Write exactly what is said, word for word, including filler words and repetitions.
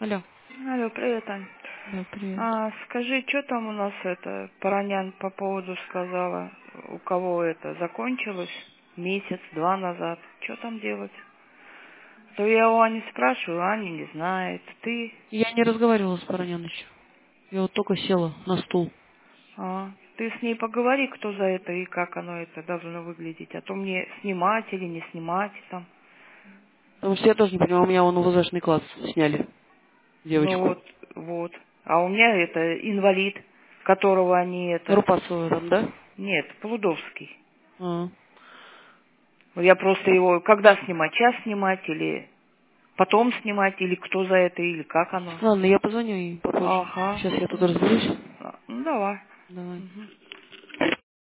Алло. Алло, привет, Ань. Да, привет. А, скажи, что там у нас это, Паранян по поводу сказала, у кого это закончилось месяц, два назад. Что там делать? То я у Ани спрашиваю, Аня не знает. Ты? Я не разговаривала с Паранян еще. Я вот только села на стул. А, ты с ней поговори, кто за это и как оно это должно выглядеть. А то мне снимать или не снимать там. Потому что я тоже не понимаю, у меня вон УВЗшный класс сняли. Ну Девочку. вот, вот. А у меня это инвалид, которого они это... Рупасова там, да? Нет, Плудовский. А. Я просто его, когда снимать, час снимать или потом снимать, или кто за это, или как оно. Ладно, я позвоню ей попозже. Ага. Сейчас я тут разберусь. Ну, давай. Давай. Мгм.